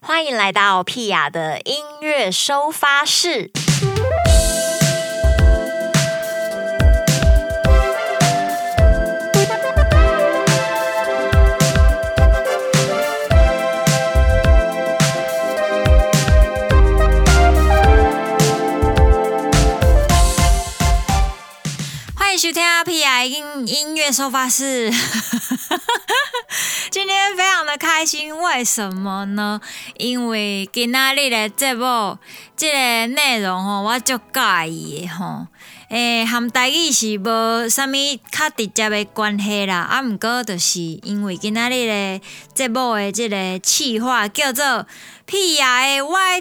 欢迎来到屁雅的音乐收发室。欢迎收听屁雅音乐收发室。今天非常的开心，为什么呢？因为今仔日的节目这个内容吼，我足介意的吼。和台语是无啥物较直接的关系啦，毋过就是因为今仔日的节目的这个企划叫做屁雅的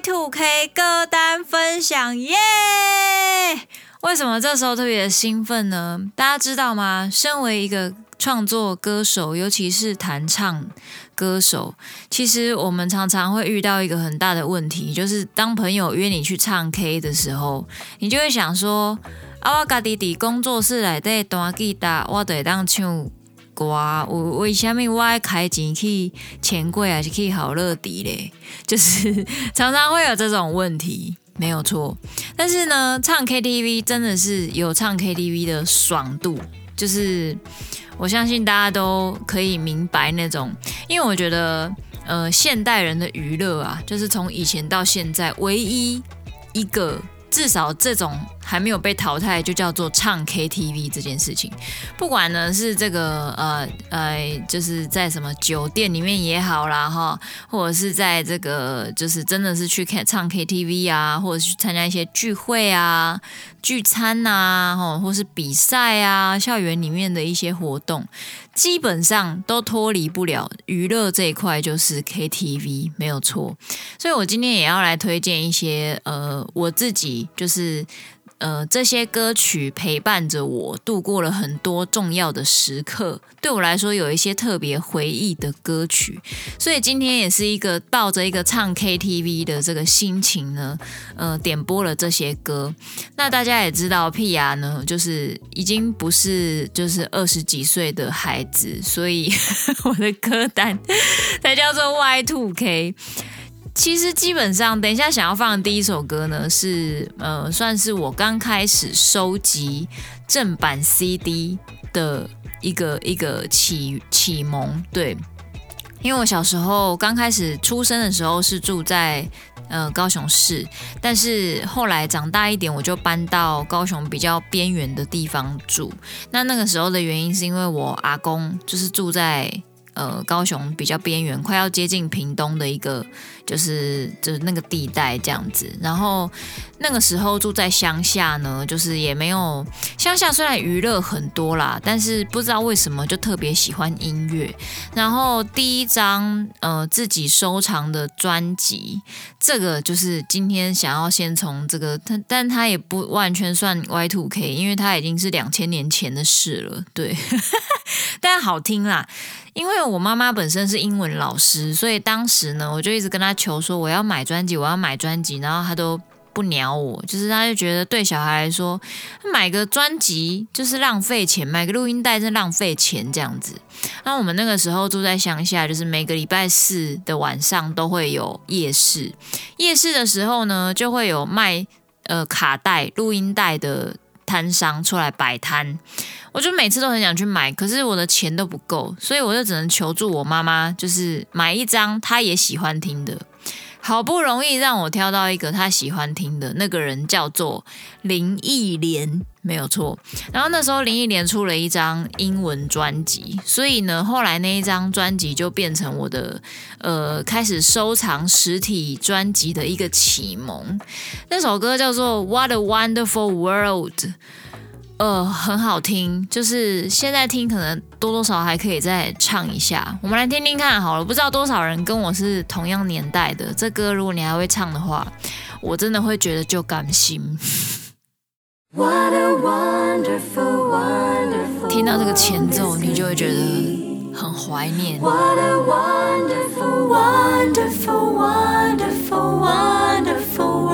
Y2K 歌单分享耶。为什么这时候特别的兴奋呢？大家知道吗？身为一个创作歌手，尤其是弹唱歌手，其实我们常常会遇到一个很大的问题，就是当朋友约你去唱 K 的时候，你就会想说，我家己伫工作室内底弹吉他，我就会当唱歌，为什么我要开钱去钱柜还是去好乐迪嘞？就是常常会有这种问题。没有错，但是呢，唱 KTV 真的是有唱 KTV 的爽度，就是我相信大家都可以明白那种，因为我觉得现代人的娱乐啊，就是从以前到现在唯一一个至少这种还没有被淘汰，就叫做唱 KTV 这件事情。不管呢是这个就是在什么酒店里面也好啦哈，或者是在这个就是真的是去唱 KTV 啊，或者是去参加一些聚会啊、聚餐啊，或是比赛啊，校园里面的一些活动，基本上都脱离不了娱乐这一块，就是 KTV 没有错。所以我今天也要来推荐一些我自己就是这些歌曲陪伴着我度过了很多重要的时刻，对我来说有一些特别回忆的歌曲，所以今天也是一个抱着一个唱 KTV 的这个心情呢，点播了这些歌。那大家也知道，屁雅呢，就是已经不是就是20几岁的孩子，所以我的歌单才叫做 Y2K。其实基本上，等一下想要放的第一首歌呢，是算是我刚开始收集正版 CD 的一个启蒙，对，因为我小时候刚开始出生的时候是住在高雄市，但是后来长大一点，我就搬到高雄比较边缘的地方住。那个时候的原因是因为我阿公就是住在高雄比较边缘，快要接近屏东的一个就是那个地带这样子。然后那个时候住在乡下呢，就是也没有乡下虽然娱乐很多啦，但是不知道为什么就特别喜欢音乐。然后第一张自己收藏的专辑，这个就是今天想要先从这个，但它也不完全算 Y2K， 因为它已经是2000年前的事了，对，但好听啦。因为我妈妈本身是英文老师，所以当时呢，我就一直跟她求说我要买专辑，然后她都不鸟我，就是她就觉得对小孩来说，买个专辑就是浪费钱，买个录音带是浪费钱这样子。那我们那个时候住在乡下，就是每个礼拜四的晚上都会有夜市，夜市的时候呢，就会有卖卡带、录音带的摊商出来摆摊。我就每次都很想去买，可是我的钱都不够，所以我就只能求助我妈妈，就是买一张她也喜欢听的。好不容易让我挑到一个她喜欢听的，那个人叫做林忆莲，没有错。然后那时候林忆莲出了一张英文专辑，所以呢，后来那一张专辑就变成我的开始收藏实体专辑的一个启蒙。那首歌叫做 What a Wonderful World。很好听，就是现在听可能多多少少还可以再唱一下，我们来听听看好了。不知道多少人跟我是同样年代的，这歌如果你还会唱的话，我真的会觉得就甘心。What a wonderful, wonderful, 听到这个前奏，你就会觉得很怀念。What a wonderful, wonderful, wonderful, wonderful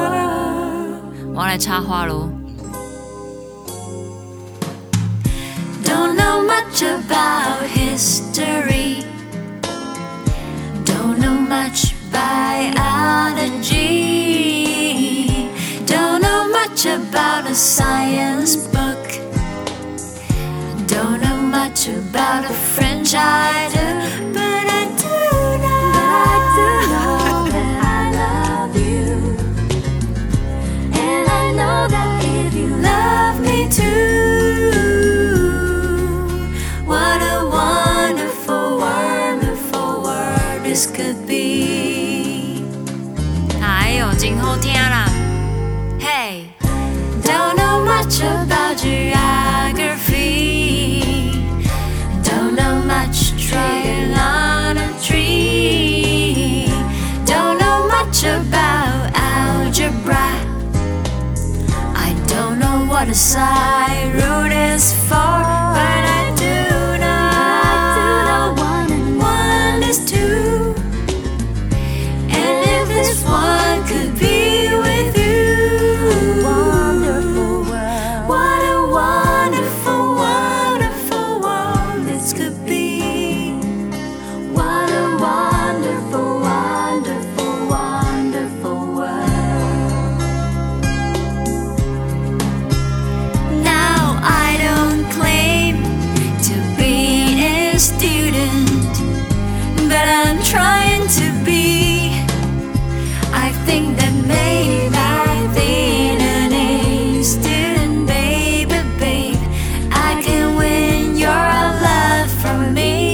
world。我要来插花咯。Don't know much about history. Don't know much about biology. Don't know much about a science book. Don't know much about a French writer, but I do know that I love you. And I know that if you love me too, what a wonderful, wonderful world this could be. 哎呦，真好听啦！ Hey, don't know much about geography. Don't know much trigonometry. Don't know much about algebra. I don't know what a side root is for, but I do know one and one is two. And if this one could be with you, wonderful world, what a wonderful, wonderful world this could be. What a wonderful, wonderful, wonderful world. Now I don't claim to be a student, but I'm trying to be. I think that maybe being an A student, baby, babe, I can win your love from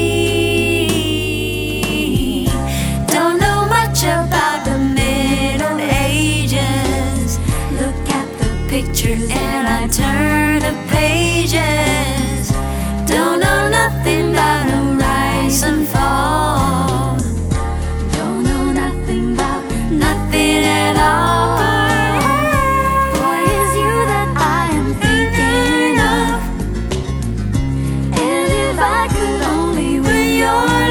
me. Don't know much about the Middle Ages. Look at the pictures and I turn the pages. Don't know nothing about the rise and fall. Don't know nothing about nothing at all. Boy, it's you that I am thinking of. And if I could only win your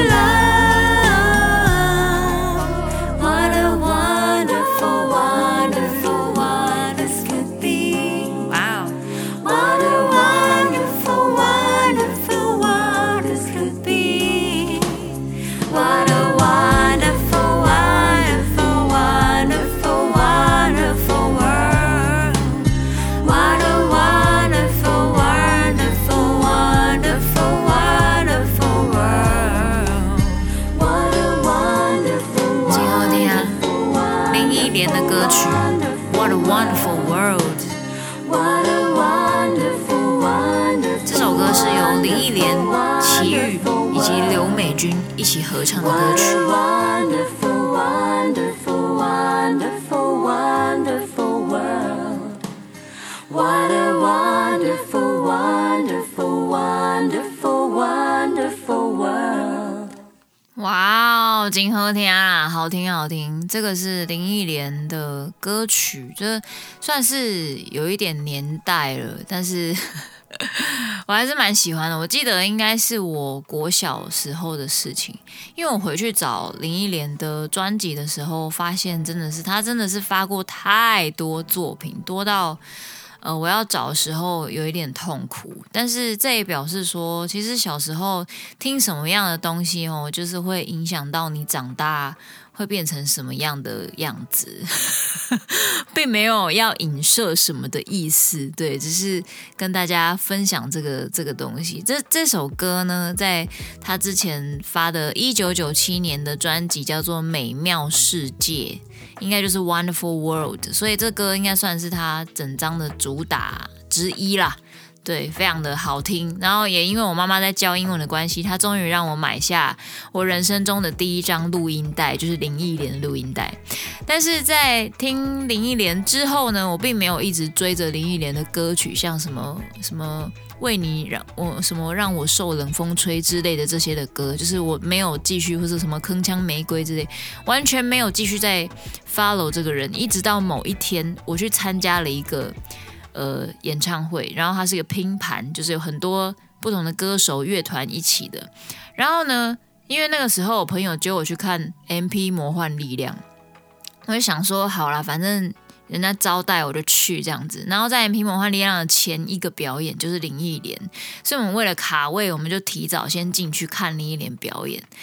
love, what a wonderful, wonderful, wonderful could be. Wow. What a wonderful, wonderful world this could be. What a wonderful, wonderful, wonderful, wonderful world. What a wonderful, wonderful, wonderful, wonderful world. What a wonderful, wonderful, 林忆莲的歌曲 What a Wonderful World。 这首歌是由林忆莲、齐豫以及刘美君一起合唱的歌曲。Wonderful, wonderful, wonderful, wonderful world. What a wonderful, wonderful, wonderful, wonderful world. 哇哦，真好听啊，好听好听！这个是林忆莲的歌曲，这算是有一点年代了，但是我还是蛮喜欢的。我记得应该是我国小时候的事情，因为我回去找林忆莲的专辑的时候，发现她真的是发过太多作品，多到我要找的时候有一点痛苦。但是这也表示说，其实小时候听什么样的东西就是会影响到你长大会变成什么样的样子并没有要影射什么的意思，对，只是跟大家分享这个东西。这首歌呢，在他之前发的1997年的专辑叫做《美妙世界》，应该就是 Wonderful World， 所以这歌应该算是他整张的主打之一啦。对，非常的好听。然后也因为我妈妈在教英文的关系，她终于让我买下我人生中的第一张录音带，就是林忆莲的录音带。但是在听林忆莲之后呢，我并没有一直追着林忆莲的歌曲，像什么为你让我受冷风吹之类的这些的歌，就是我没有继续，或是什么铿锵玫瑰之类，完全没有继续在 follow 这个人。一直到某一天，我去参加了一个演唱会，然后它是一个拼盘，就是有很多不同的歌手乐团一起的。然后呢，因为那个时候我朋友揪我去看 MP 魔幻力量，我就想说好啦，反正人家招待我就去这样子。然后在 MP 魔幻力量的前一个表演就是林忆莲，所以我们为了卡位，我们就提早先进去看林忆莲表演。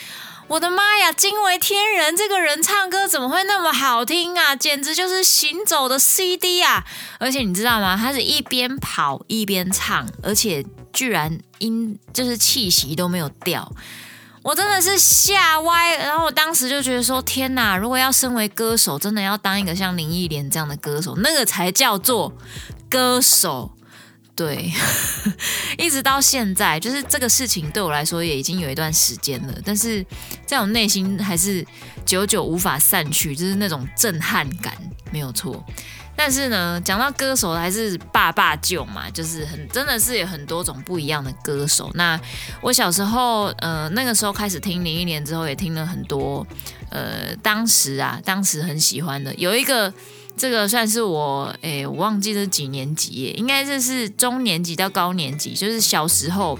我的妈呀，惊为天人！这个人唱歌怎么会那么好听啊？简直就是行走的 CD 啊！而且你知道吗？他是一边跑一边唱，而且居然就是气息都没有掉。我真的是吓歪，然后我当时就觉得说，天哪！如果要身为歌手，真的要当一个像林忆莲这样的歌手，那个才叫做歌手。对，一直到现在，就是这个事情对我来说也已经有一段时间了，但是在我内心还是久久无法散去，就是那种震撼感，没有错。但是呢，讲到歌手还是爸舅嘛，就是真的是有很多种不一样的歌手。那我小时候，那个时候开始听林忆莲之后，也听了很多，当时很喜欢的，有一个。这个算是我忘记是几年级耶，应该是中年级到高年级，就是小时候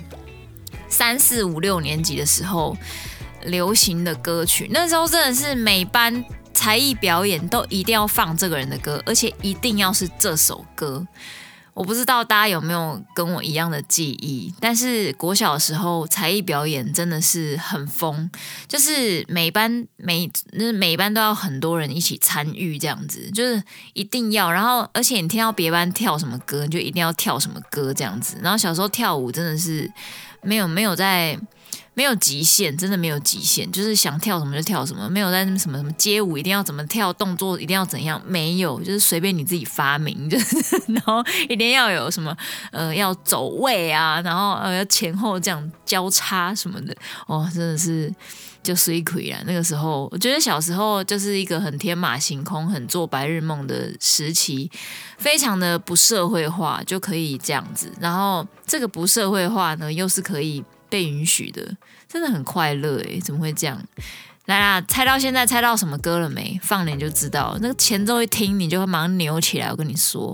3、4、5、6年级的时候流行的歌曲。那时候真的是每班才艺表演都一定要放这个人的歌，而且一定要是这首歌。我不知道大家有没有跟我一样的记忆，但是国小的时候才艺表演真的是很疯，就是每班都要很多人一起参与，这样子就是一定要。然后而且你听到别班跳什么歌，你就一定要跳什么歌这样子。然后小时候跳舞真的是没有极限，真的没有极限，就是想跳什么就跳什么，没有在什么街舞一定要怎么跳，动作一定要怎样，没有，就是随便你自己发明，就是然后一定要有什么要走位啊，然后要前后这样交叉什么的，真的是就水亏了。那个时候我觉得小时候就是一个很天马行空、很做白日梦的时期，非常的不社会化，就可以这样子。然后这个不社会化呢，又是可以被允许的，真的很快乐耶，怎么会这样？来啦，猜到现在猜到什么歌了没？放了你就知道，那个前奏一听你就会马上扭起来，我跟你说，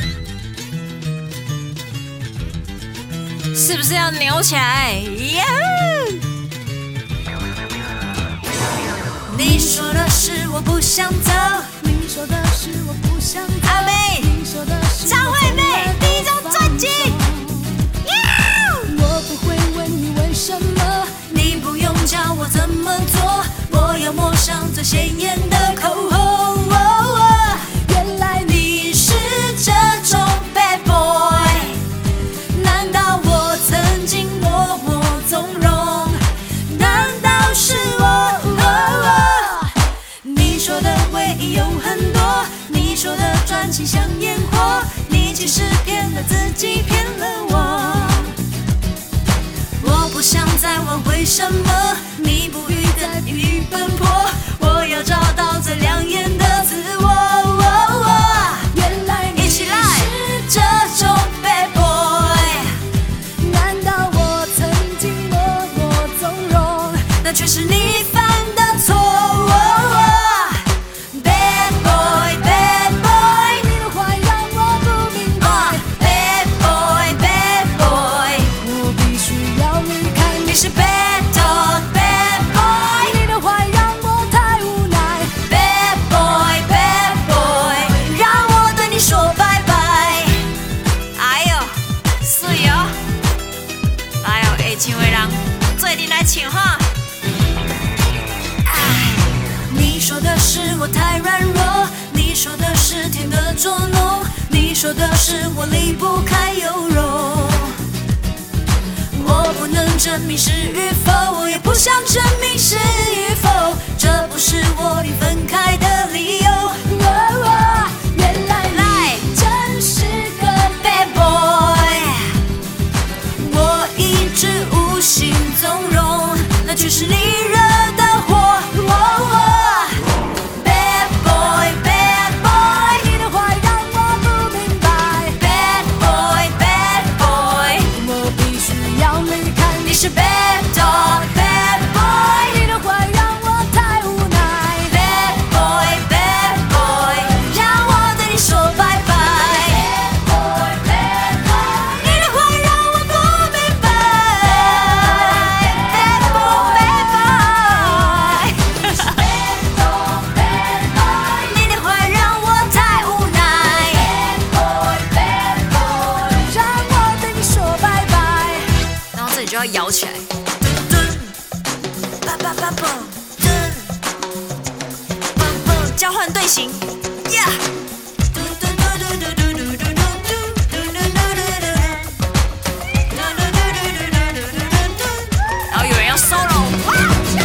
是不是要扭起来？你说的是我不想走， 你说的是我不想走， 阿妹， 你说的是张惠妹第一张专辑。 我不会问你为什么， 你不用教我怎么做，我要抹上最鲜艳的口红。 原来你是这种 bad boy， 难道我曾经默默纵容？难道是我？你说的唯一有很多，你说的专情像烟火，你其实骗了自己，骗了我。我不想再问为什么，你不语在地狱奔波，我要找到最亮眼的自我。 原来你是这种 bad boy， 难道我曾经默默纵容？ 那却是你犯的错。Bad boy bad boy， 你的坏让我不明白。 Bad boy bad boy， 我必须要离开你。 你是 bad dog bad boy， 你的坏让我太无奈。 Bad boy bad boy， 让我对你说拜拜。哎呦，水哦！哎呦，会唱的人做阵来唱哈。你说的是我太软弱，你说的是甜的捉弄，你说的是我离不开优柔。我不能证明是与否，我也不想证明是与否，这不是我们分开的理由。 原来你真是个 bad boy， 我一直无心纵容，那却是你惹的祸。Bad boy bad boy， 你的坏让我不明白。 Bad boy bad boy， 我必须要离开你。 你是 bad dog bad boy， 你的坏让我太无奈。 Bad boy bad boy， 让我对你说拜拜。Bad boy bad boy， 你的坏让我不明白。Bad boy bad boy， 你的坏让我太无奈。 Bad boy， 让我对你说拜拜。 然后这里就要摇起来，噔噔，叭叭叭叭。 交换队形呀！然后有人要 solo， 哇！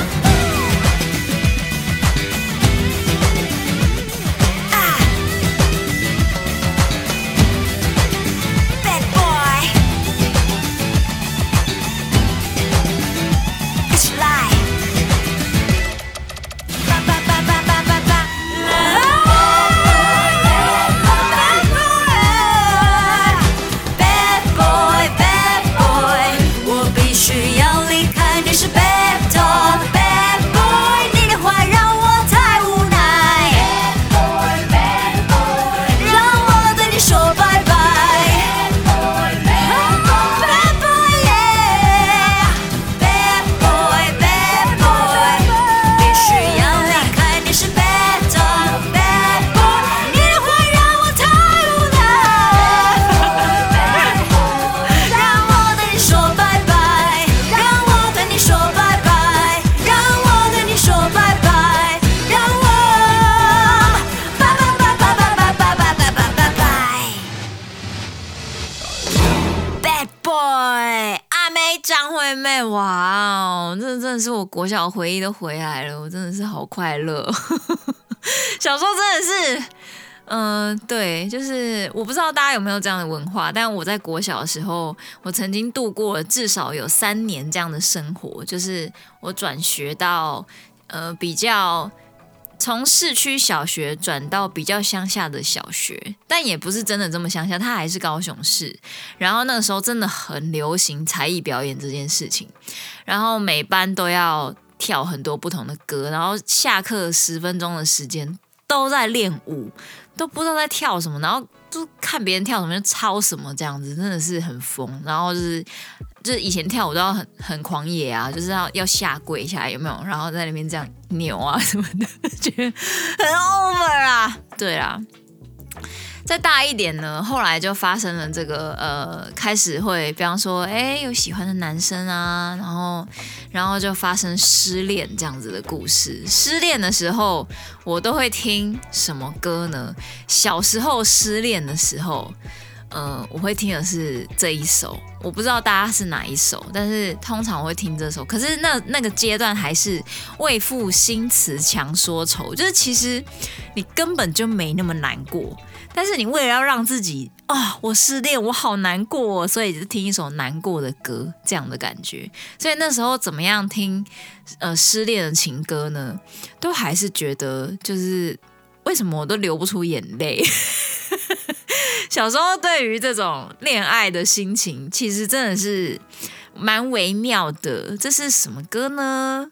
哇哦，这真的是我国小回忆都回来了，我真的是好快乐。小时候真的是，对，就是我不知道大家有没有这样的文化，但我在国小的时候，我曾经度过了至少有3年这样的生活，就是我转学到比较。从市区小学转到比较乡下的小学，但也不是真的这么乡下，它还是高雄市。然后那个时候真的很流行才艺表演这件事情，然后每班都要跳很多不同的歌，然后下课10分钟的时间都在练舞，都不知道在跳什么，然后就看别人跳什么就抄什么，这样子真的是很疯。然后就是以前跳舞都要很狂野啊，就是要下跪下来有没有？然后在那边这样扭啊什么的，觉得很 over 啊。对啦，再大一点呢，后来就发生了这个开始会，比方说，有喜欢的男生啊，然后就发生失恋这样子的故事。失恋的时候，我都会听什么歌呢？小时候失恋的时候。我会听的是这一首，我不知道大家是哪一首，但是通常我会听这首。可是那个阶段还是为赋新词强说愁，就是其实你根本就没那么难过，但是你为了要让自己我失恋，我好难过所以就听一首难过的歌，这样的感觉。所以那时候怎么样听失恋的情歌呢？都还是觉得就是为什么我都流不出眼泪。小时候对于这种恋爱的心情，其实真的是蛮微妙的。这是什么歌呢？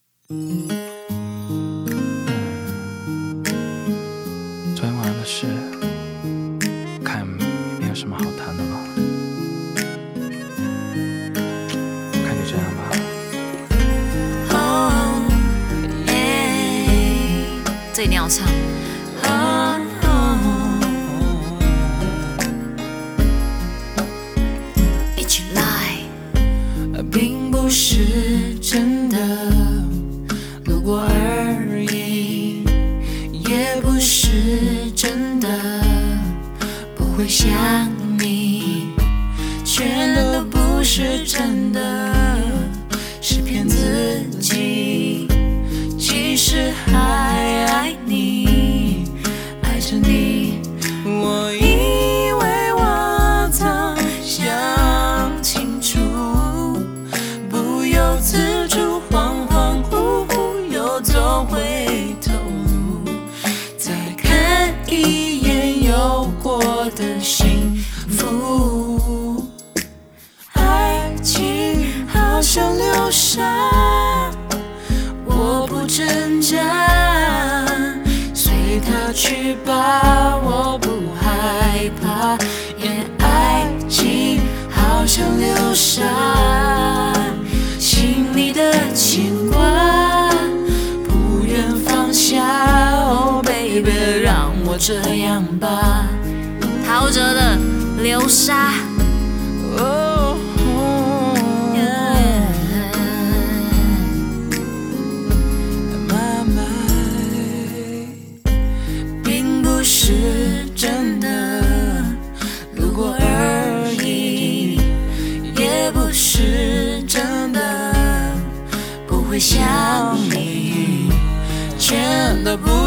昨天晚上的事，看没有什么好谈的了。看就这样吧。 这一定要唱。 并不是真的，路过而已，也不是真的，不会想你，全都不是真的，是骗自己，其实还爱你，爱着你，我以为我早想清楚。自主恍恍惚惚又走回头路，再看一眼有过的幸福。爱情好像流沙，我不挣扎，随它去吧，我不害怕。爱情好像流沙，心里的牵挂不愿放下，Oh baby， 让我这样吧。 陶喆的《流沙》。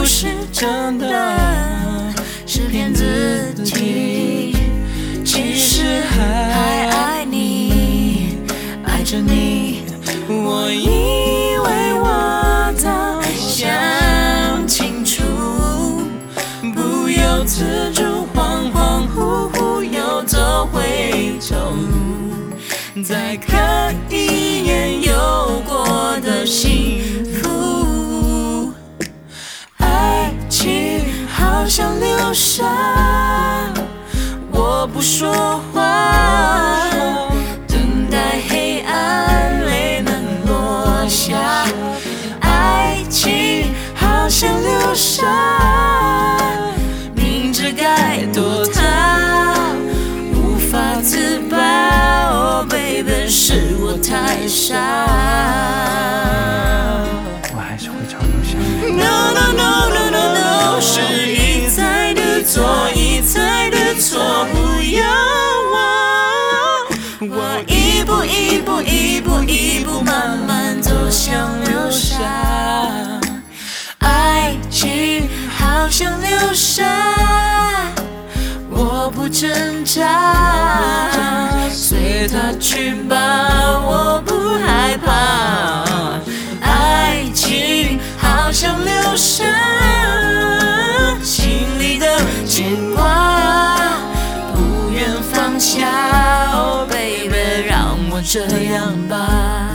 是真的，是骗自己。其实还爱你，爱着你。我以为我早想清楚，不由自主，恍恍惚惚又走回头路，再看一眼有过的幸福。爱情好像流沙，我不说话，等待黑暗泪能落下。爱情好像流沙，明知该躲它，无法自拔。Oh baby， 是我太傻。 我还是会常常想你。 No no no no no no， 是一再的错，一再的错，不要我一步一步一步一步慢慢走向流沙。爱情好像流沙，我不挣扎，随它去吧，我不害怕。爱情好像流沙，心里的牵挂不愿放下。Oh baby， 让我这样吧。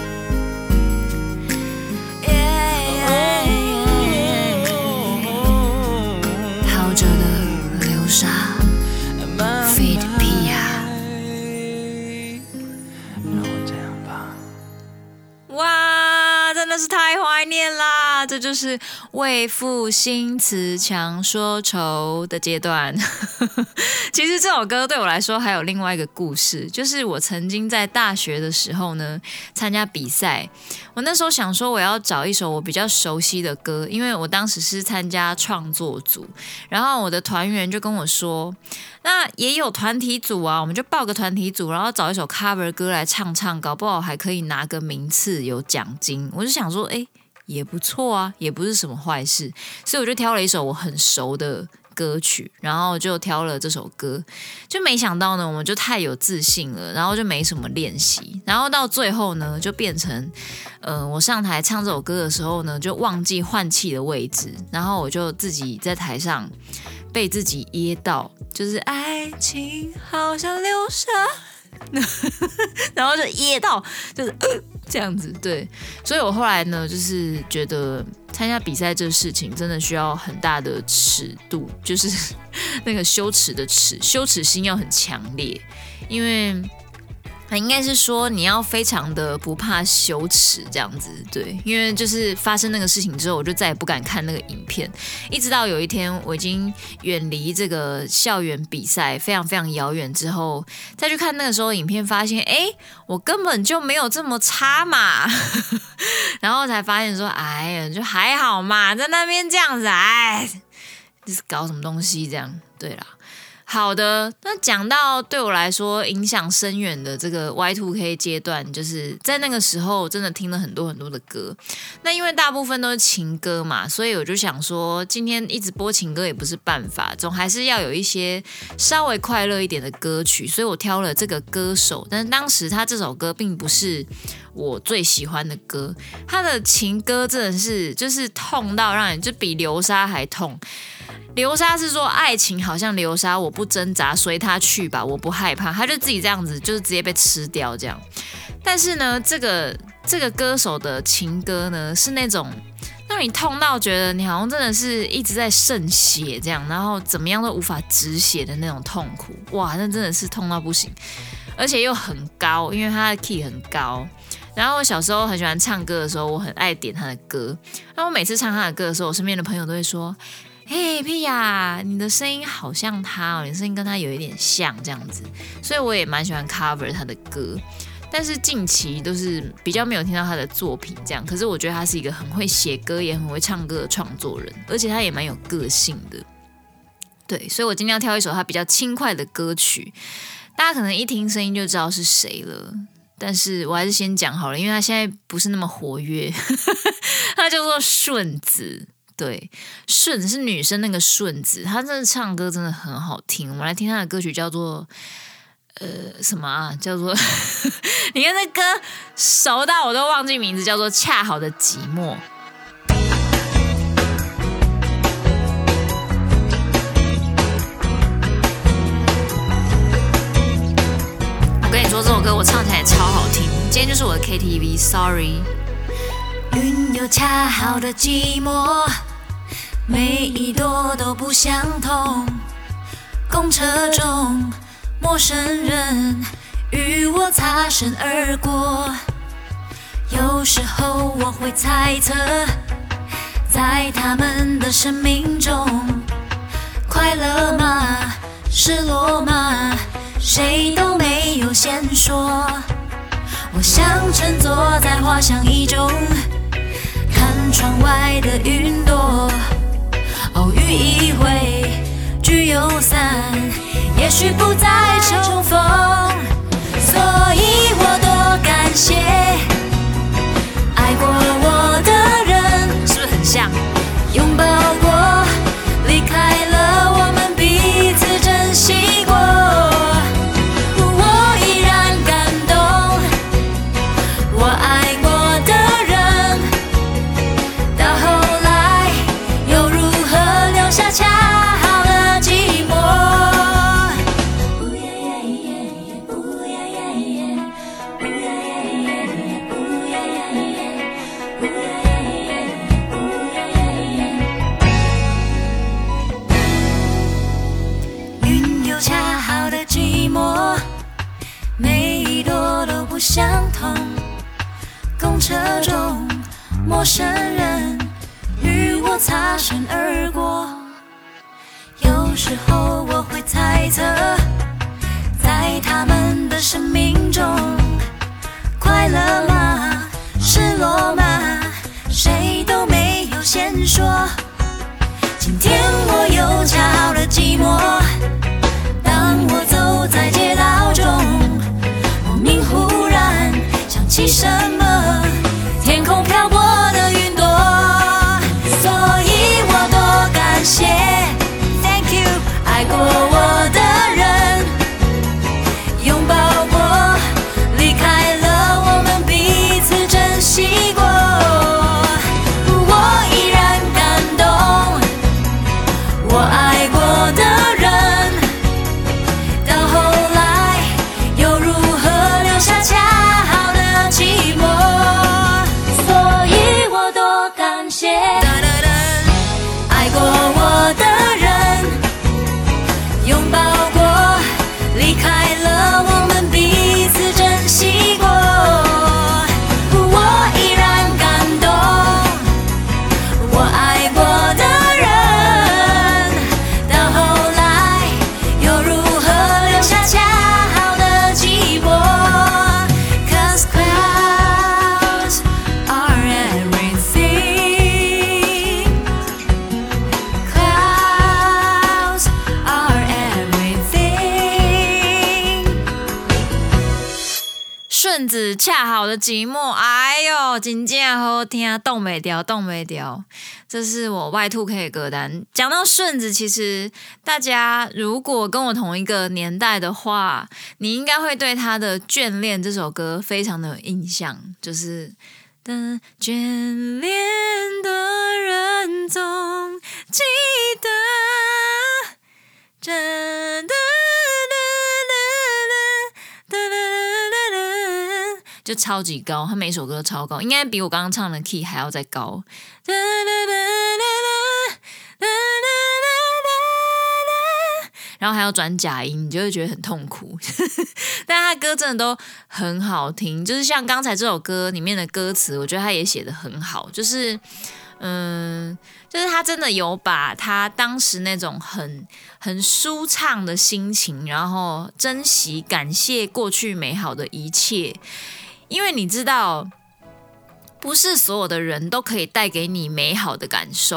陶喆的流沙 feat. Pia。 让我这样吧。 哇，真的是太怀念啦！这就是为赋新词强说愁的阶段。其实这首歌对我来说还有另外一个故事，就是我曾经在大学的时候呢参加比赛，我那时候想说我要找一首我比较熟悉的歌，因为我当时是参加创作组，然后我的团员就跟我说，那也有团体组啊，我们就报个团体组，然后找一首 cover 歌来唱唱，搞不好还可以拿个名次有奖金。我就想说也不错啊，也不是什么坏事，所以我就挑了一首我很熟的歌曲，然后就挑了这首歌，就没想到呢，我们就太有自信了，然后就没什么练习，然后到最后呢，就变成，我上台唱这首歌的时候呢，就忘记换气的位置，然后我就自己在台上被自己噎到，就是爱情好像流沙。然后就噎到，就是这样子，对，所以我后来呢，就是觉得参加比赛这事情真的需要很大的尺度，就是那个羞耻的耻，羞耻心要很强烈，因为应该是说你要非常的不怕羞耻这样子，对，因为就是发生那个事情之后，我就再也不敢看那个影片，一直到有一天我已经远离这个校园比赛非常非常遥远之后，再去看那个时候的影片，发现我根本就没有这么差嘛，然后才发现说，哎呀，就还好嘛，在那边这样子，这是搞什么东西这样，对啦。好的，那讲到对我来说影响深远的这个 Y2K 阶段，就是在那个时候真的听了很多很多的歌。那因为大部分都是情歌嘛，所以我就想说，今天一直播情歌也不是办法，总还是要有一些稍微快乐一点的歌曲。所以我挑了这个歌手，但是当时他这首歌并不是我最喜欢的歌，他的情歌真的是就是痛到让人就比流沙还痛。流沙是说爱情好像流沙，我不挣扎，随他去吧，我不害怕，他就自己这样子，就是直接被吃掉这样。但是呢，这个歌手的情歌呢，是那种让你痛到觉得你好像真的是一直在渗血这样，然后怎么样都无法止血的那种痛苦，哇，那真的是痛到不行，而且又很高，因为他的 key 很高。然后我小时候很喜欢唱歌的时候，我很爱点他的歌，然后我每次唱他的歌的时候，我身边的朋友都会说，嘿屁呀，你的声音好像他哦，你的声音跟他有一点像这样子，所以我也蛮喜欢 cover 他的歌，但是近期都是比较没有听到他的作品这样，可是我觉得他是一个很会写歌也很会唱歌的创作人，而且他也蛮有个性的，对，所以我今天要挑一首他比较轻快的歌曲，大家可能一听声音就知道是谁了，但是我还是先讲好了，因为他现在不是那么活跃，他叫做顺子。 对，顺子是女生那个顺子，她真的唱歌真的很好听。我们来听她的歌曲，叫做什么啊？叫做你看那歌熟到我都忘记名字，叫做《恰好的寂寞》。我跟你说，这首歌我唱起来超好听。今天就是我的 KTV，Sorry。 云有恰好的寂寞，每一朵都不相同。公车中，陌生人与我擦身而过。有时候我会猜测，在他们的生命中，快乐吗？失落吗？谁都没有先说。我想乘坐在花香一中，看窗外的云朵。偶遇一回，聚又散，也许不再重逢。所以我多感谢爱过我的人， 是不是很像？ 拥抱过，离开了我们彼此珍惜过。我依然感动，我爱过的人，到后来又如何留下恰好的寂寞。云有恰好的寂寞，每一朵都不相同。公车中，陌生人与我擦身而过。有时候我会猜测，在他们的生命中，快乐吗？失落吗？谁都没有先说。今天我有恰好的寂寞，当我走在街道中，莫名忽然想起什么，天空飘过的云朵。所以我多感谢 Thank you 爱过我的人，拥抱过，离开了我们彼此珍惜过。我依然感动，我爱过的人，到后来又如何留下恰好的寂寞。所以我多感谢爱过我的人，拥抱过，离开了我们彼此珍惜过。我依然感动，我爱过的人，到后来又如何留下恰好的寂寞。 Cause clouds are everything, clouds are everything。 顺子恰好的寂寞，哎呦，真正好听，动不掉，动不掉。这是我Y2K 的歌单。讲到顺子，其实大家如果跟我同一个年代的话，你应该会对他的《眷恋》这首歌非常的有印象，就是的眷恋的人总记得。就超级高，他每首歌都超高，应该比我刚刚唱的 key 还要再高。然后还要转假音，你就会觉得很痛苦。但他歌真的都很好听，就是像刚才这首歌里面的歌词，我觉得他也写得很好，就是他真的有把他当时那种很舒畅的心情，然后珍惜、感谢过去美好的一切。因为你知道，不是所有的人都可以带给你美好的感受，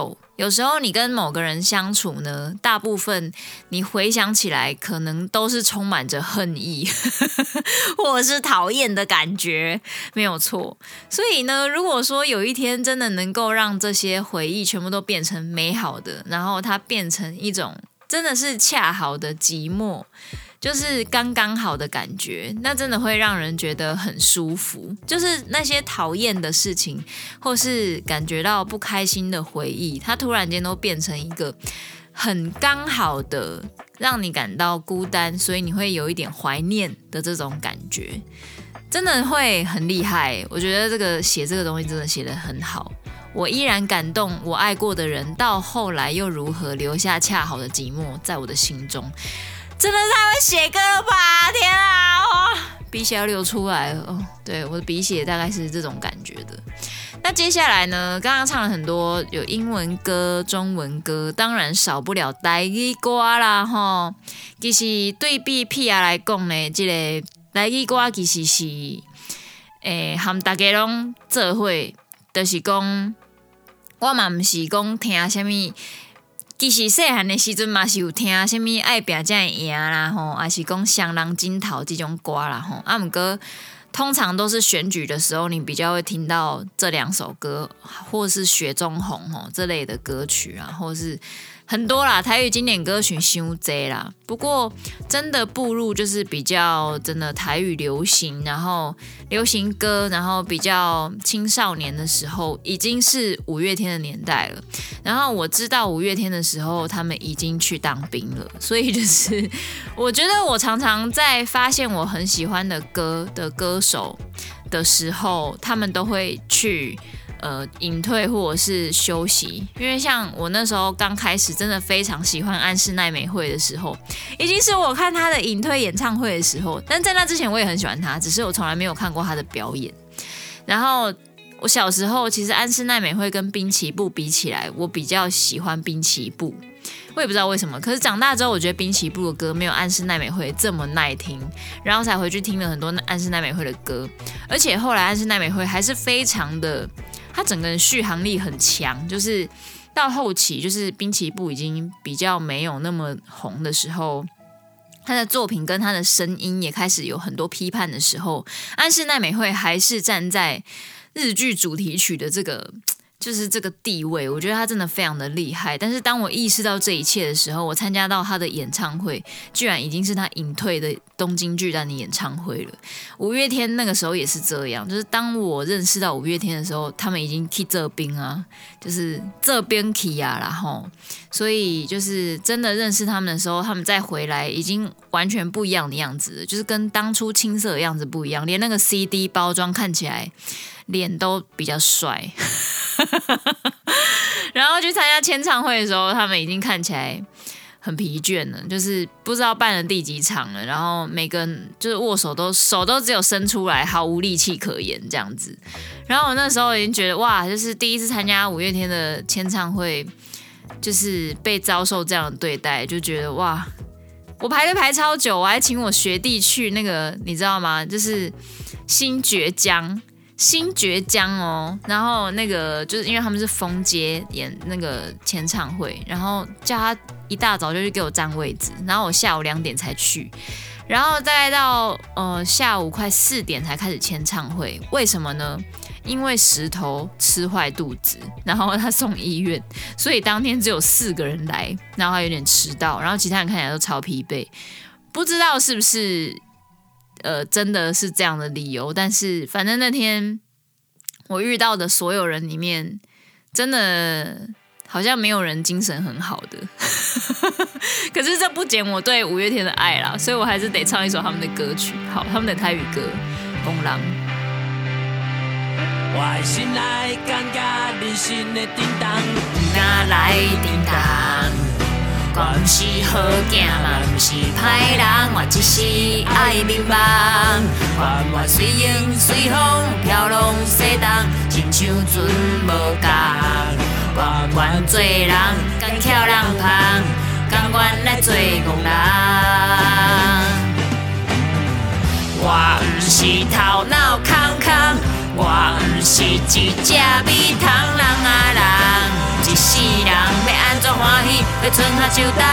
有时候你跟某个人相处呢，大部分你回想起来可能都是充满着恨意或者是讨厌的感觉，没有错。所以呢，如果说有一天真的能够让这些回忆全部都变成美好的，然后它变成一种真的是恰好的寂寞，就是刚刚好的感觉，那真的会让人觉得很舒服。就是那些讨厌的事情，或是感觉到不开心的回忆，它突然间都变成一个很刚好的，让你感到孤单，所以你会有一点怀念的这种感觉，真的会很厉害。我觉得写这个东西真的写得很好。我依然感动我爱过的人，到后来又如何留下恰好的寂寞在我的心中。真的太会写歌了吧！天啊，鼻血要流出来了。对，我的鼻血大概是这种感觉的。那接下来呢？刚刚唱了很多有英文歌、中文歌，当然少不了台语歌啦吼。其实对比Pia来讲呢，这个台语歌其实是和大家拢做伙，就是讲我嘛不是讲听什么。其实细汉的时阵嘛是有听什么爱拼才会赢啦吼，还是讲双人枕头这种歌啦吼。不过通常都是选举的时候，你比较会听到这两首歌，或是雪中红吼这类的歌曲啊，或是很多啦，台语经典歌曲伤多啦。不过真的步入就是比较真的台语流行，然后流行歌，然后比较青少年的时候，已经是五月天的年代了。然后我知道五月天的时候，他们已经去当兵了，所以就是我觉得我常常在发现我很喜欢的歌的歌手的时候，他们都会去隐退或者是休息。因为像我那时候刚开始真的非常喜欢安室奈美惠的时候，已经是我看她的隐退演唱会的时候，但在那之前我也很喜欢她，只是我从来没有看过她的表演。然后我小时候其实安室奈美惠跟滨崎步比起来，我比较喜欢滨崎步，我也不知道为什么。可是长大之后，我觉得滨崎步的歌没有安室奈美惠这么耐听，然后才回去听了很多安室奈美惠的歌。而且后来安室奈美惠还是非常的，她整个人续航力很强，就是到后期就是滨崎步已经比较没有那么红的时候，他的作品跟他的声音也开始有很多批判的时候，安室奈美惠还是站在日剧主题曲的这个就是这个地位，我觉得他真的非常的厉害。但是当我意识到这一切的时候，我参加到他的演唱会，居然已经是他隐退的东京巨蛋的演唱会了。五月天那个时候也是这样，就是当我认识到五月天的时候，他们已经去这边啊，就是这边去啊，然后所以就是真的认识他们的时候，他们再回来已经完全不一样的样子了，就是跟当初青涩的样子不一样，连那个 CD 包装看起来脸都比较帅。然后去参加签唱会的时候，他们已经看起来很疲倦了，就是不知道办了第几场了，然后每个人就是握手都只有伸出来，毫无力气可言这样子。然后我那时候已经觉得哇，就是第一次参加五月天的签唱会，就是被遭受这样的对待，就觉得哇，我排队排超久，我还请我学弟去那个，你知道吗？就是新崛江哦，然后那个就是因为他们是封街演那个签唱会，然后叫他一大早就去给我占位置，然后我下午2点才去，然后大概到下午快4点才开始签唱会。为什么呢？因为石头吃坏肚子，然后他送医院，所以当天只有4个人来，然后他有点迟到，然后其他人看起来都超疲惫，不知道是不是真的是这样的理由，但是反正那天我遇到的所有人里面，真的好像没有人精神很好的。可是这不减我对五月天的爱啦，所以我还是得唱一首他们的歌曲。好，他们的台语歌《公狼》。 我的心内感觉人生的叮当， 哪来叮当？我不是好囝嘛，不是歹人，我只是爱迷茫。我随风随风飘浪西东，亲像船无共。我愿做人，敢翘人旁，甘愿来做憨人。我不是头脑空空，我不是一只米虫人啊人。 一世人要安怎欢喜，要春夏秋冬。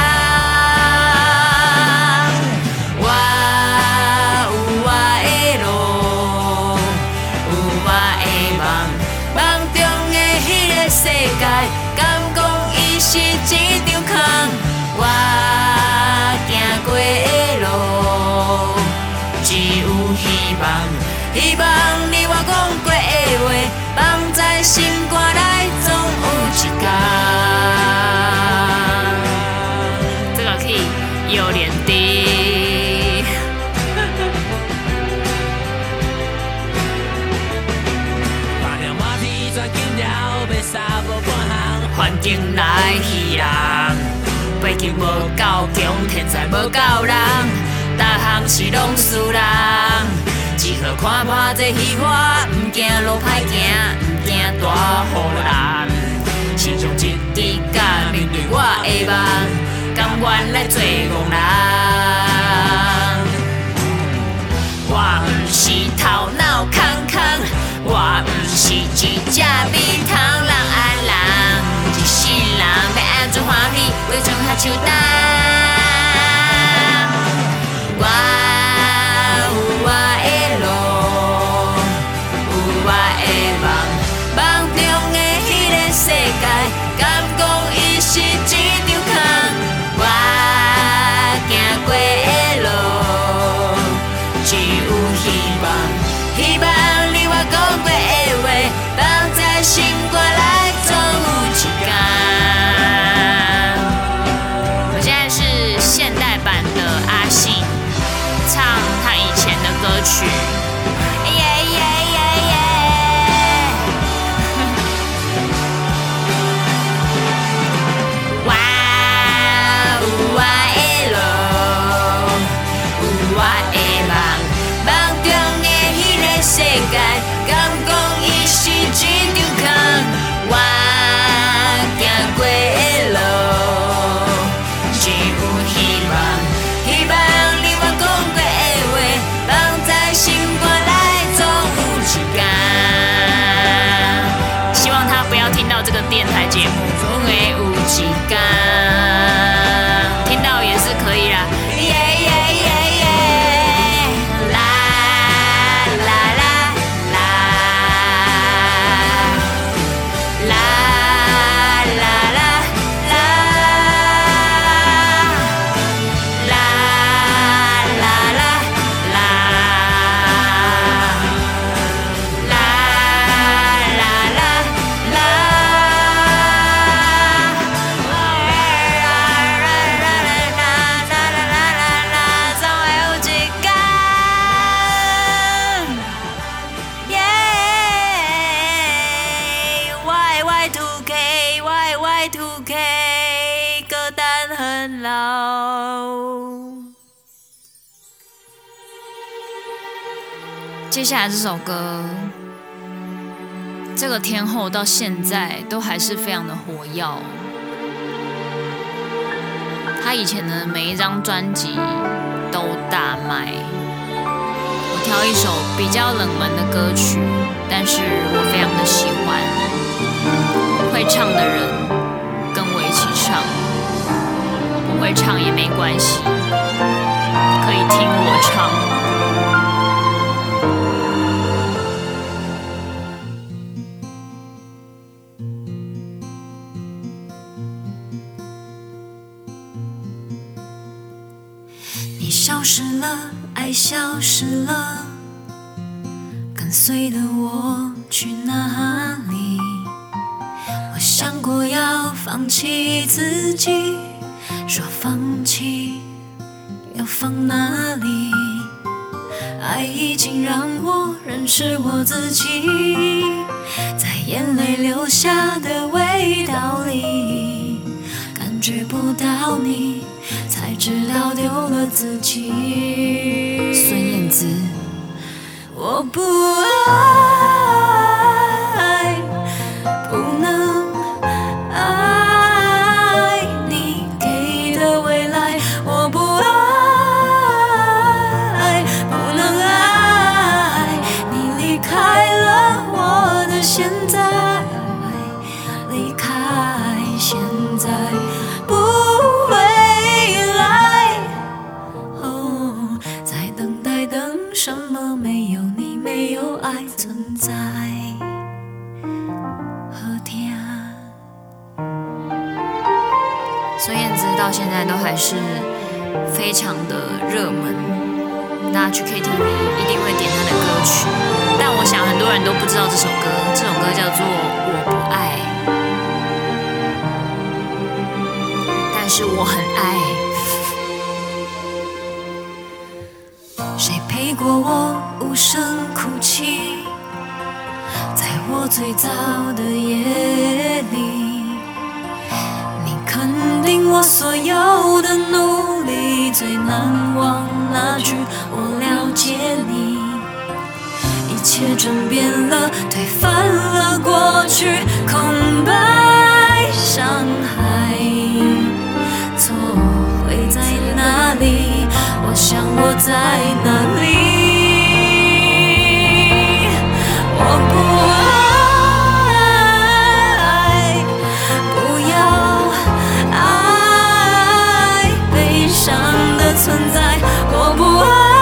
我有我的路，有我的梦，梦中的迄个世界，敢讲伊是一场空。我行过的路，只有希望，希望你我讲过的话，放在心肝内，总有一天。这个可以有点低。 把条马蹄转紧了，要杀无半项。 环境来戏人，背景无够强，天才无够人，逐项是拢输人。只好看破这戏花，毋惊路歹行，毋惊大雨淋。心上一支甲面对我的梦，甘愿来做憨人。我毋是头脑空空，我毋是一只米虫人安人。一世人要安怎欢喜，要春夏秋冬。我有我的路，有我的梦，梦中的迄个世界，敢讲伊是一场空。我行过的路，只有希望，希望你我讲过的话，放在心肝内，总有一天。我现在是现代版的阿信，唱他以前的歌曲。耶耶耶耶！我有我的路，有我的梦，梦中的迄个世界，敢讲伊是一场空。我行过的路，只有希望，希望你我讲过的话，放在心肝内，总有一天。希望他不要听到这个电台节目，因为有一天听到也是可以啦。耶耶耶耶！啦啦啦啦啦啦啦啦啦啦啦啦总会有一天。耶！我的 Y2K， 我的 Y2K， 歌单很老。接下来这首歌，这个天后到现在都还是非常的活跃。他以前的每一张专辑都大卖。我挑一首比较冷门的歌曲，但是我非常的喜欢。会唱的人跟我一起唱，不会唱也没关系，可以听我唱。 你消失了，爱消失了，跟随的我去哪里？我想过要放弃自己，说放弃要放哪里？爱已经让我认识我自己，在眼泪流下的味道里，感觉不到你，才知道丢了自己。 孙燕姿， 我不爱，不能爱你给的未来，我不爱，不能爱你离开了我的现在，离开。 孙燕姿到现在都还是非常的热门，大家去 KTV 一定会点她的歌曲。但我想很多人都不知道这首歌，这首歌叫做《我不爱》，但是我很爱。 谁陪过我无声哭泣？在我最早的夜里，你肯定我所有的努力，最难忘那句我了解你。一切转变了，推翻了过去，空白伤害，错会在哪里？我想我在哪里？我不爱，不要爱悲伤的存在。我不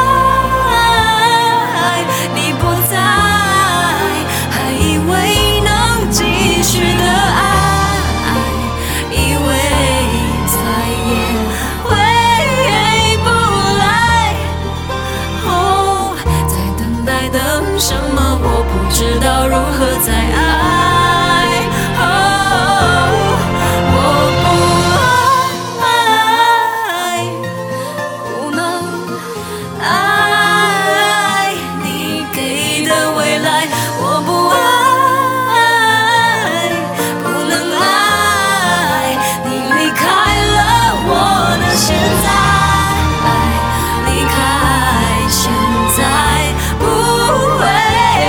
爱，你不在，还以为能继续的爱，以为再也回不来。哦，在等待等什么？我不知道如何再爱。哦，我不爱，不能爱你给的未来。我不爱，不能爱你离开了我的现在。离开现在不会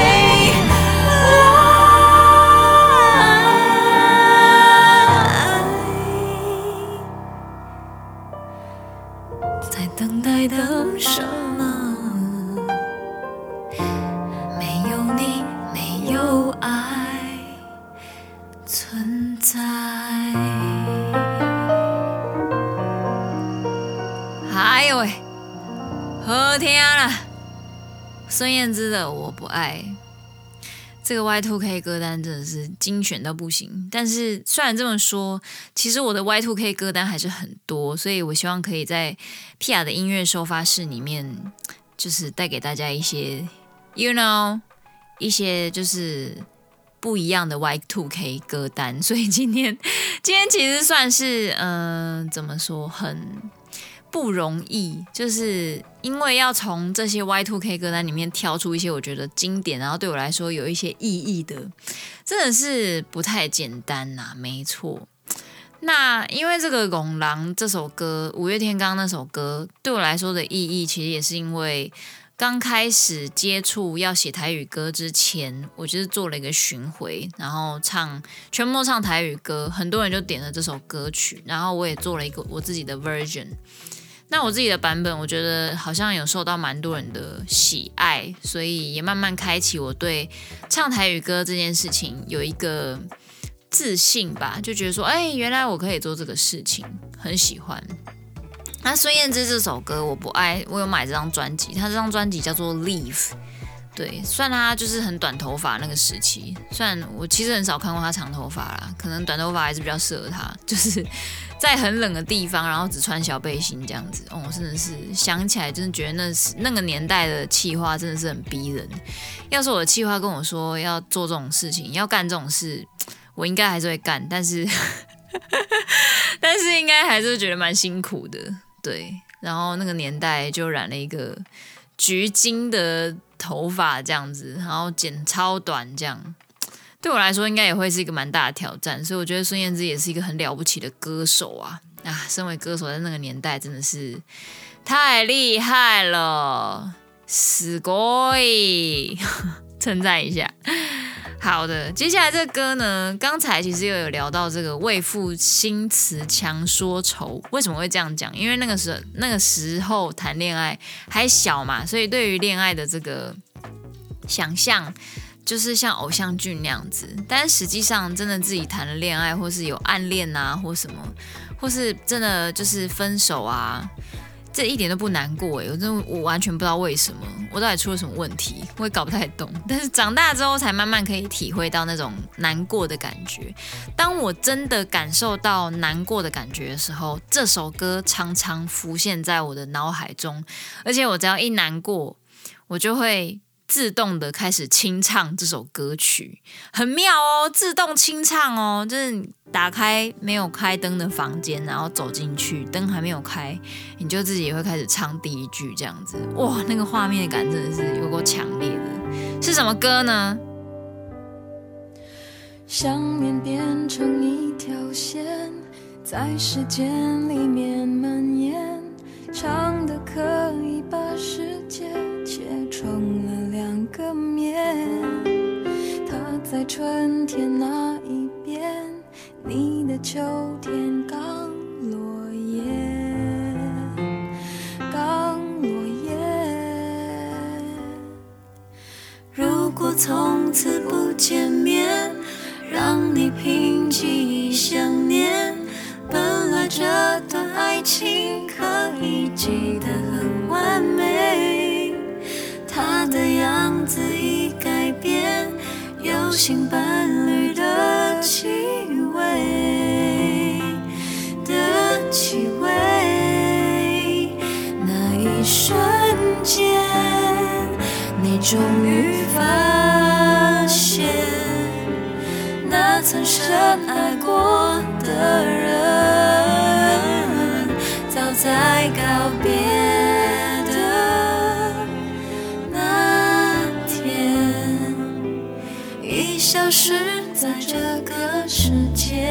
在等待等什么？没有你，没有爱存在。 哎呦喂，好听啦！孙燕姿的《我不爱》这个 Y2K 歌单真的是精选到不行。但是虽然这么说，其实我的 Y2K 歌单还是很多，所以我希望可以在 Pia 的音乐收发室里面，就是带给大家一些 ，you know， 一些就是不一样的 Y2K 歌单。所以今天其实算是怎么说，很不容易，就是因为要从这些 Y2K 歌单里面挑出一些我觉得经典，然后对我来说有一些意义的，真的是不太简单呐，没错。那因为这个《拱狼》这首歌，五月天刚刚那首歌对我来说的意义，其实也是因为刚开始接触要写台语歌之前，我就是做了一个巡回，然后全部都唱台语歌，很多人就点了这首歌曲，然后我也做了一个我自己的 version。那我自己的版本，我觉得好像有受到蛮多人的喜爱，所以也慢慢开启我对唱台语歌这件事情有一个自信吧，就觉得说，原来我可以做这个事情，很喜欢。那孙燕姿这首歌我不爱，我有买这张专辑，她这张专辑叫做 Leave。对，算她就是很短头发那个时期，虽然我其实很少看过她长头发啦，可能短头发还是比较适合她，就是在很冷的地方，然后只穿小背心这样子。我真的是想起来，真的觉得那个年代的企划真的是很逼人。要是我的企划跟我说要做这种事情，要干这种事，我应该还是会干，但是应该还是会觉得蛮辛苦的。对，然后那个年代就染了一个橘金的头发这样子，然后剪超短这样，对我来说应该也会是一个蛮大的挑战，所以我觉得孙燕姿也是一个很了不起的歌手啊！身为歌手在那个年代真的是太厉害了，すごい，称赞一下。好的，接下来这个歌呢，刚才其实又有聊到这个为赋新词强说愁，为什么会这样讲？因为那个时候谈恋爱还小嘛，所以对于恋爱的这个想象就是像偶像剧那样子，但是实际上真的自己谈了恋爱，或是有暗恋啊，或什么，或是真的就是分手啊， 这一点都不难过我完全不知道为什么，我到底出了什么问题，我也搞不太懂。但是长大之后才慢慢可以体会到那种难过的感觉。当我真的感受到难过的感觉的时候，这首歌常常浮现在我的脑海中，而且我只要一难过，我就会自动的开始清唱这首歌曲，很妙哦，自动清唱哦，就是你打开没有开灯的房间，然后走进去，灯还没有开，你就自己也会开始唱第一句这样子，哇，那个画面感真的是有够强烈的。是什么歌呢？ 想念变成一条线，在时间里面蔓延，长的可以把世界切成了两个面。它在春天那一边，你的秋天刚落叶，刚落叶。如果从此不见面，让你凭记忆想念，本来这段爱情可以记得很完美，他的样子已改变，有新伴侣的气味，的气味。那一瞬间，你终于发现，那曾深爱过的人，早在告别的那天，已消失在这个世界。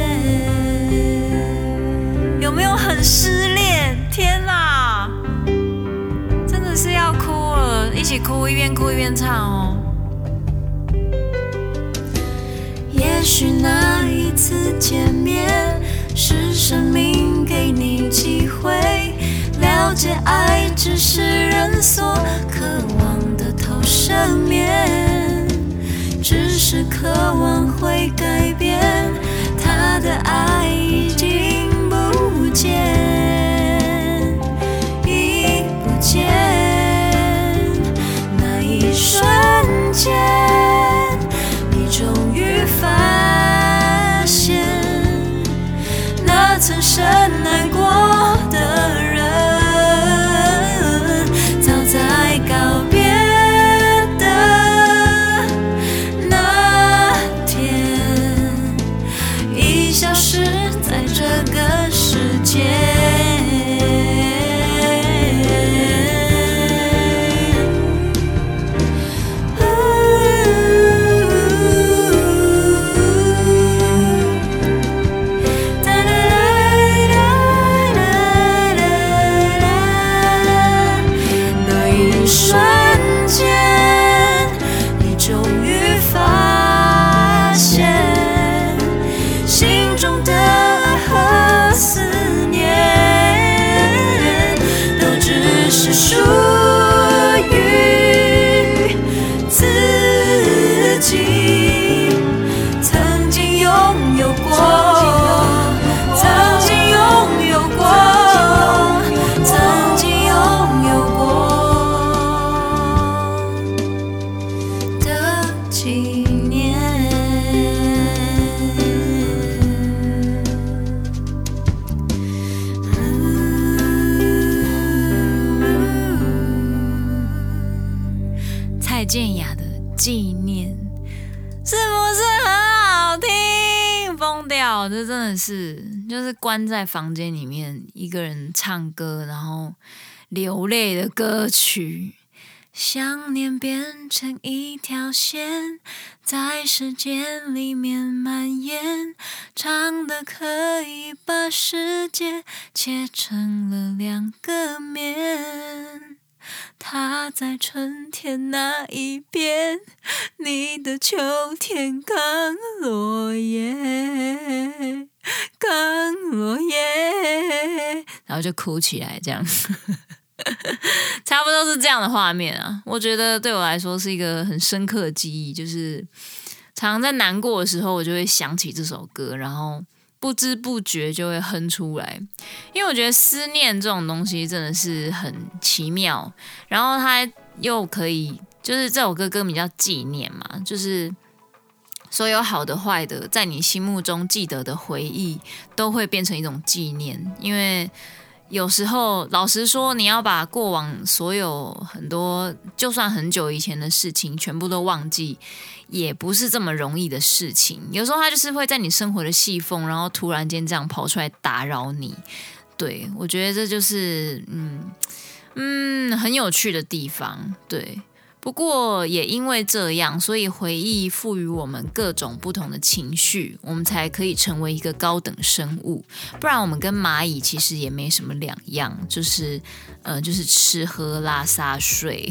有没有很失恋？天哪，真的是要哭了，一起哭，一边哭一边唱哦。 也许那一次见面，是生命给你机会，了解爱只是人所渴望的投射面，只是渴望会改变，他的爱已经不见，已不见。那一瞬间，你终于发现，那曾深爱过的人，早在告别的那天，已消失在这个世界。 蔡健雅的纪念是不是很好听？疯掉！这真的是就是关在房间里面一个人唱歌，然后流泪的歌曲。想念变成一条线，在时间里面蔓延，长的可以把世界切成了两个面。他在春天那一边，你的秋天刚落叶，刚落叶，然后就哭起来，这样，差不多是这样的画面啊。我觉得对我来说是一个很深刻的记忆，就是常常在难过的时候，我就会想起这首歌，然后不知不觉就会哼出来。因为我觉得思念这种东西真的是很奇妙，然后它又可以，就是这首歌歌名叫纪念嘛，就是所有好的坏的在你心目中记得的回忆都会变成一种纪念。因为有时候老实说，你要把过往所有很多就算很久以前的事情全部都忘记，也不是这么容易的事情。有时候它就是会在你生活的细缝，然后突然间这样跑出来打扰你。对，我觉得这就是很有趣的地方。对，不过也因为这样，所以回忆赋予我们各种不同的情绪，我们才可以成为一个高等生物。不然我们跟蚂蚁其实也没什么两样，就是吃喝拉撒睡。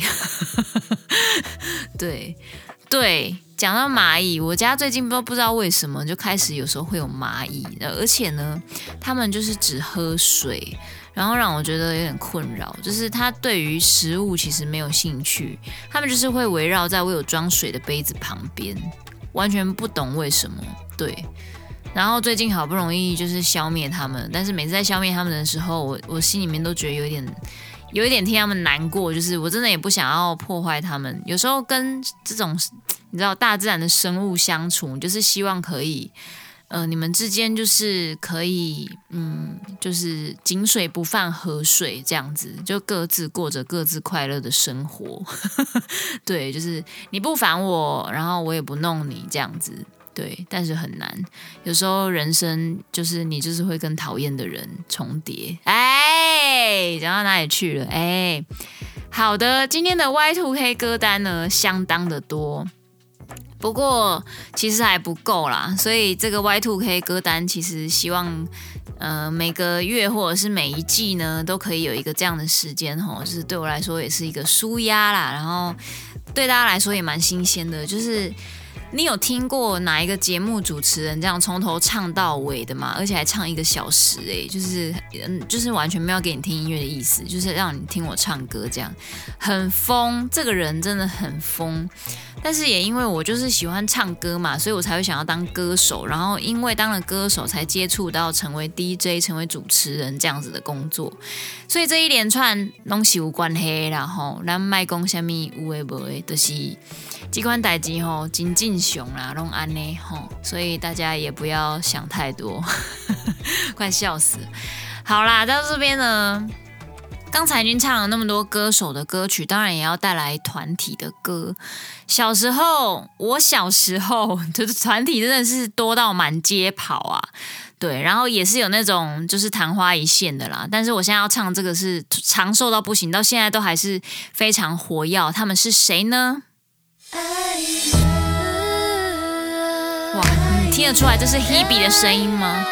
对，讲到蚂蚁，我家最近不知道为什么就开始有时候会有蚂蚁，而且呢，他们就是只喝水。然后让我觉得有点困扰，就是他对于食物其实没有兴趣，他们就是会围绕在我有装水的杯子旁边，完全不懂为什么。对，然后最近好不容易就是消灭他们，但是每次在消灭他们的时候，我心里面都觉得有一点替他们难过，就是我真的也不想要破坏他们。有时候跟这种你知道大自然的生物相处，就是希望可以。你们之间就是可以，就是井水不犯河水这样子，就各自过着各自快乐的生活。对，就是你不烦我，然后我也不弄你这样子。对，但是很难。有时候人生就是你就是会跟讨厌的人重叠。讲到哪里去了？好的，今天的 Y2K 歌单呢，相当的多。不过其实还不够啦，所以这个 Y2K 歌单其实希望每个月或者是每一季呢都可以有一个这样的时间齁，就是对我来说也是一个抒压啦，然后对大家来说也蛮新鲜的。就是你有听过哪一个节目主持人这样从头唱到尾的吗？而且还唱1个小时就是完全没有给你听音乐的意思，就是让你听我唱歌这样，很疯。这个人真的很疯。但是也因为我就是喜欢唱歌嘛，所以我才会想要当歌手，然后因为当了歌手才接触到成为 DJ 成为主持人这样子的工作，所以这一连串都是有关系啦吼，咱莫讲什么有的没的，就是这款代志吼真正常啦，拢安呢吼，所以大家也不要想太多。快笑死了。好啦，到这边呢，刚才已经唱了那么多歌手的歌曲，当然也要带来团体的歌。我小时候就是团体真的是多到满街跑啊，对，然后也是有那种就是昙花一现的啦。但是我现在要唱这个是长寿到不行，到现在都还是非常活跃。他们是谁呢？哇，你听得出来这是 Hebe 的声音吗？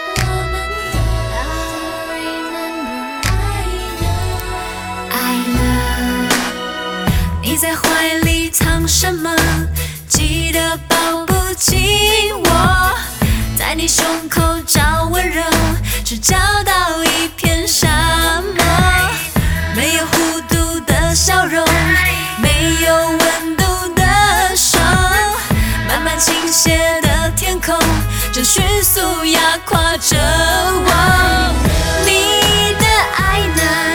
你在怀里藏什么？记得抱不紧我，在你胸口找温柔，只找到一片沙漠。没有弧度的笑容，没有温度的手，慢慢倾斜的天空，正迅速压垮着我。你的爱呢？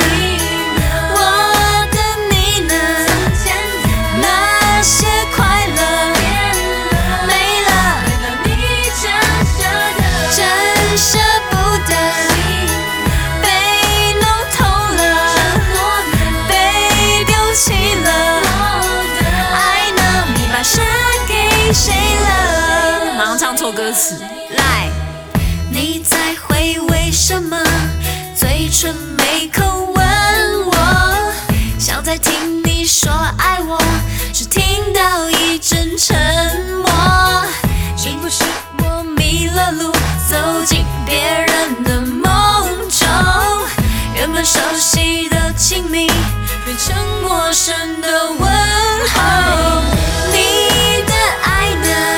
歌词来，你在回味什么？嘴唇没口吻我，想再听你说爱我，只听到一阵沉默。是不是我迷了路，走进别人的梦中？原本熟悉的亲密，变成陌生的问候。你的爱呢？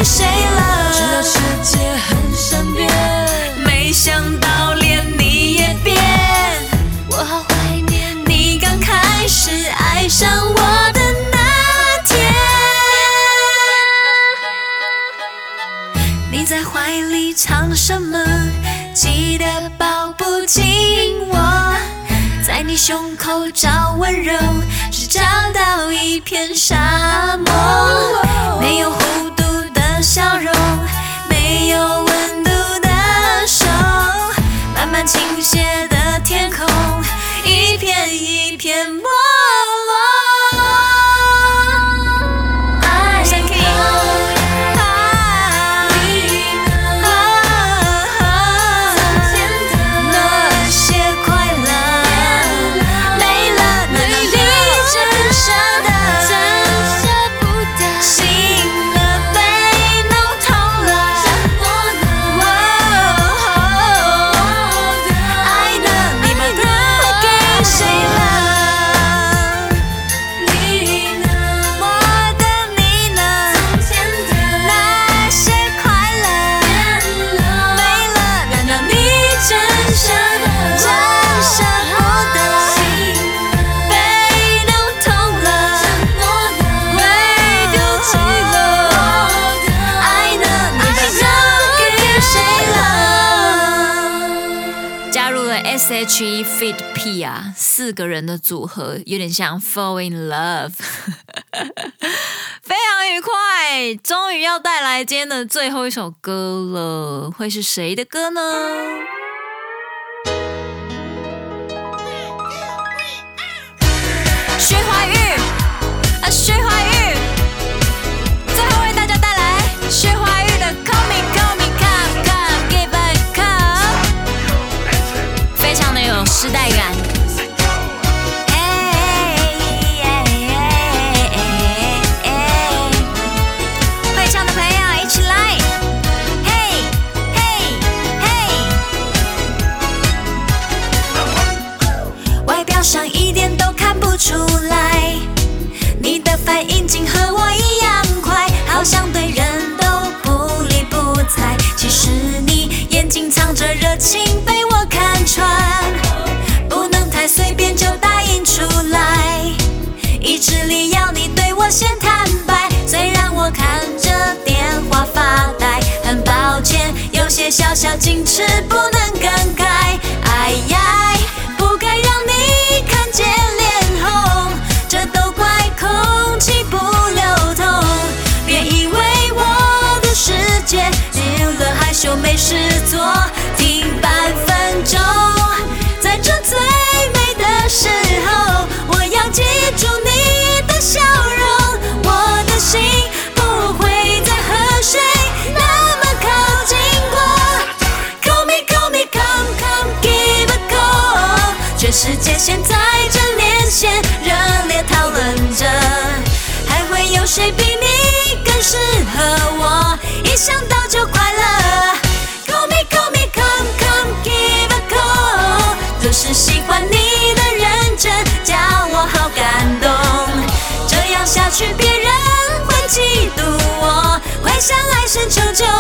谁了？ 知道世界很善变， 没想到连你也变。 我好怀念你刚开始爱上我的那天，你在怀里唱什么？记得抱不紧我，在你胸口找温柔，只找到一片沙漠。没有弧度的笑容，没有温度的手，慢慢倾斜的天空，一片一片没落。SHE feat. P 啊，4个人的组合，有点像 Fall in Love 非常愉快，终于要带来今天的最后一首歌了，会是谁的歌呢？薛怀玉薛怀玉，最后为大家带来薛怀玉的 Call Me Call Me Come Come Give a Call， 非常的有时代感。会唱的朋友一起来，嘿嘿嘿！外表上一点都看不出来，你的反应竟和我一样快，好像对人都不理不睬。其实你眼睛藏着热情被我看穿，不能太随便就答应出来，意志力要你对我先坦白。虽然我看着电话发呆，很抱歉有些小小矜持不能更改。哎呀，不该让你看见脸红，这都怪空气不流通。别以为我的世界娱乐害羞没事做，听半分钟，在这最美的时候，我要记住你的笑容，我的心不会再和谁那么靠近过。Call me call me come come give a call， 全世界现在正连线热烈讨论着，还会有谁比你更适合我，一想到就快乐。Call me call me come come give a call， 都是喜欢你的认真叫我好感动，这样下去别人会嫉妒我，会向爱神求救。